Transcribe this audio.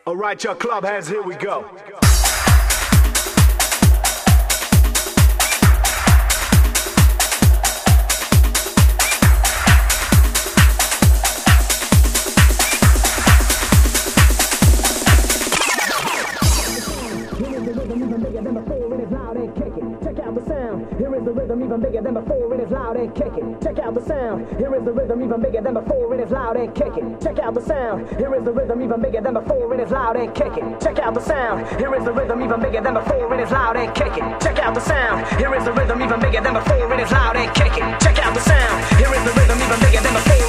Alright, y'all club hands, here we go. Here is the rhythm even bigger than before, it is loud and kicking. Check out the sound. Here is the rhythm even bigger than before, it is loud and kicking. Check out the sound. Here is the rhythm even bigger than before, it is loud and kicking. Check out the sound. Here is the rhythm even bigger than before, it is loud and kicking. Check out the sound. Here is the rhythm even bigger than before, it is loud and kicking. Check out the sound. Here is the rhythm even bigger than before.